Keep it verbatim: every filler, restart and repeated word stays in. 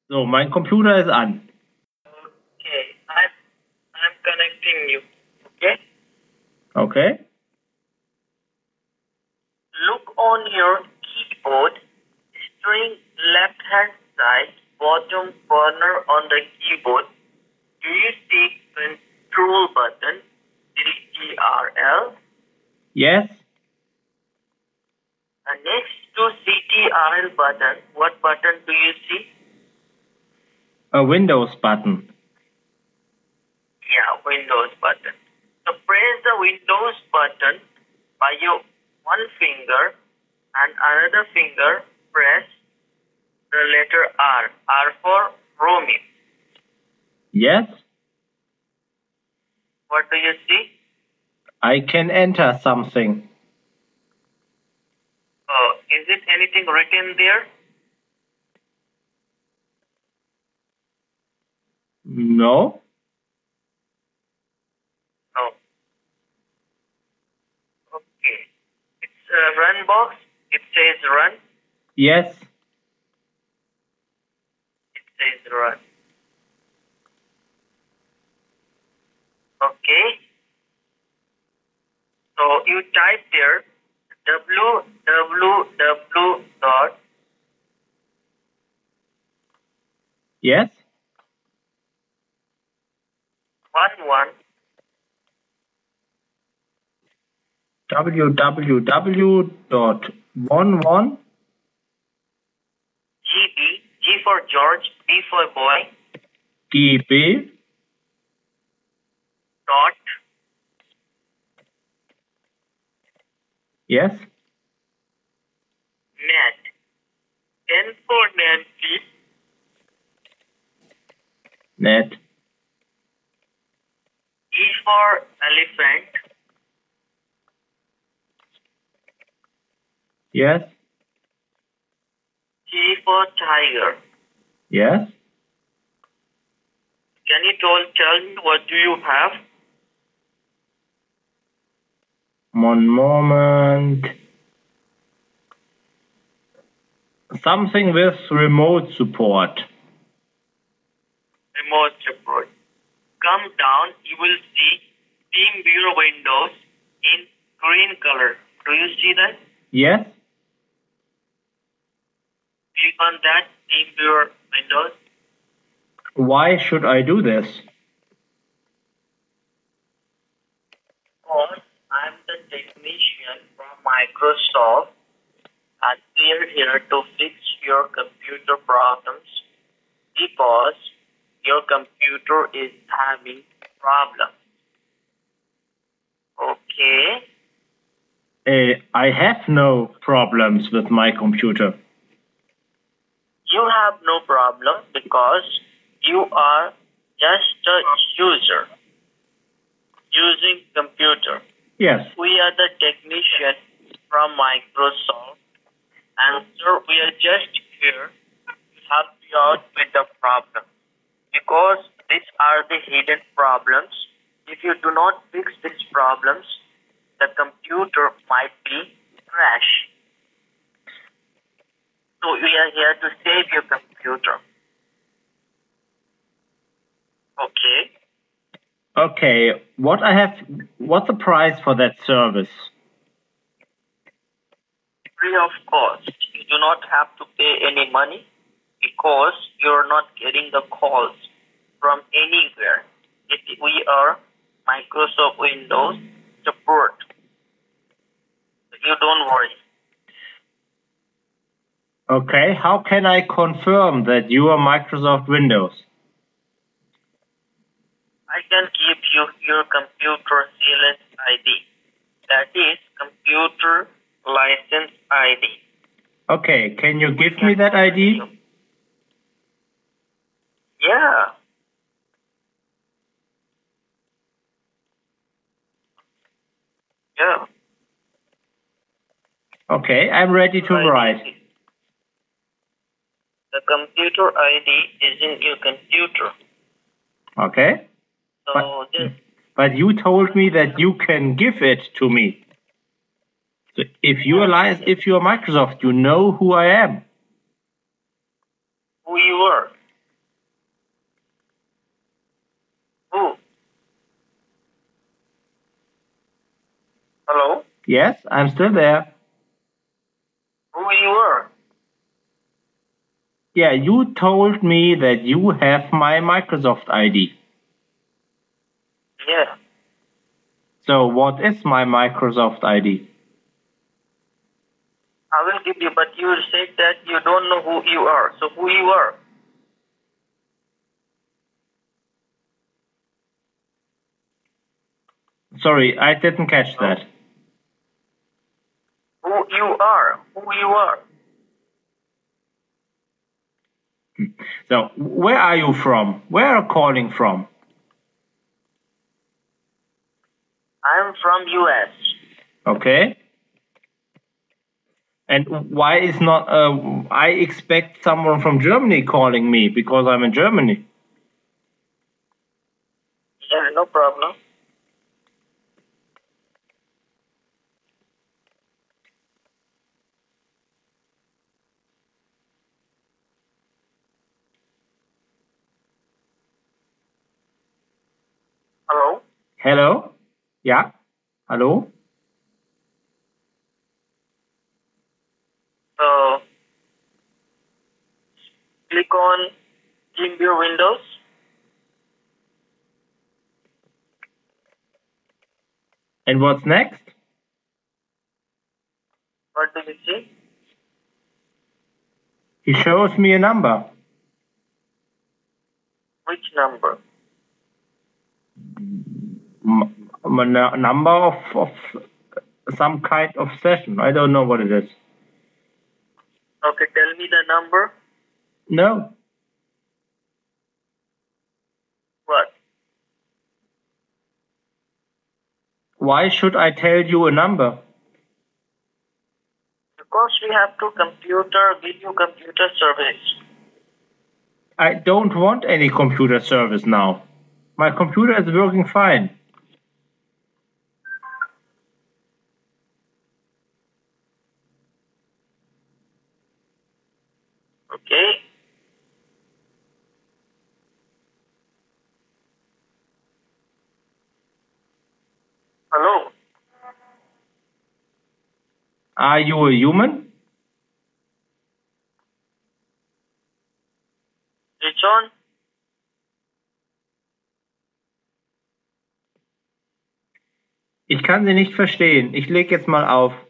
So, mein Computer ist an. Okay, I'm, I'm connecting you. Okay? Okay. Look on your keyboard, string left hand side, bottom corner on the keyboard. Do you see control button, C T R L? Yes. And next to C T R L button, what button do you see? A Windows button. Yeah, Windows button. So press the Windows button by your one finger and another finger press the letter R. R for Romeo. Yes. What do you see? I can enter something. Oh, is it anything written there? No. No. Okay. It's a run box. It says run. Yes. It says run. Okay. So you type there www dot Yes. one one www dot eleven G B, G for George, B for boy, G B dot yes. net. N for Nancy, Net. E for elephant, Yes. T for tiger. Yes. Can you tell, tell me what do you have? One moment. Something with remote support. Remote support. Come down, you will see Team Viewer Windows in green color. Do you see that? Yes. Click on that Team Viewer Windows. Why should I do this? Because I'm the technician from Microsoft and we are here to fix your computer problems because your computer is having problems. Okay? Uh, I have no problems with my computer. You have no problem because you are just a user using computer. Yes. We are the technician from Microsoft and sir, we are just here to help you out with the problem. Because these are the hidden problems. If you do not fix these problems, the computer might be crash. So we are here to save your computer. Okay. Okay. What I have? What's the price for that service? Free of cost. You do not have to pay any money because you're not getting the calls from anywhere. It, we are Microsoft Windows support. You don't worry. Okay. How can I confirm that you are Microsoft Windows? I can give you your computer C L S I D. That is computer license I D. Okay. Can you give me that I D? Yeah. Yeah. Okay. I'm ready to write. The computer I D is in your computer. Okay. So But, this, but you told me that you can give it to me. So if you are if you are Microsoft, you know who I am. who you are. Yes, I'm still there. Who you are? Yeah, you told me that you have my Microsoft I D. Yeah. So what is my Microsoft I D? I will give you, but you said that you don't know who you are. So who you are? Sorry, I didn't catch that. Who you are? Who you are? So where are you from? Where are you calling from? I'm from U S. Okay. And why is not, uh, I expect someone from Germany calling me because I'm in Germany. Yeah, no problem. Hello? Hello? Yeah? Hello? So, click on TeamViewer Windows. And what's next? What do you see? He shows me a number. Which number? M- a number of, of some kind of session. I don't know what it is. Okay, tell me the number. No. What? Why should I tell you a number? Because we have to computer, give you computer service. I don't want any computer service now. My computer is working fine. Okay? Hello? Are you a human? Switch on. Ich kann Sie nicht verstehen. Ich leg jetzt mal auf.